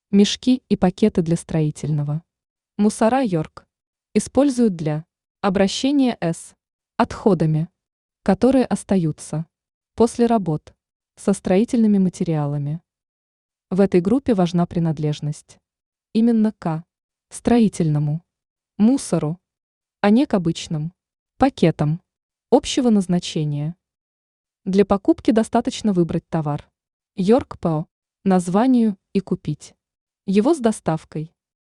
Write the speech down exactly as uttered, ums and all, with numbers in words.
Мешки и пакеты для строительного. Мусора Йорк используют для обращения с отходами, которые остаются после работ со строительными материалами. В этой группе важна принадлежность именно к строительному мусору, а не к обычным пакетам общего назначения. Для покупки достаточно выбрать товар Йорк по названию и купить его с доставкой.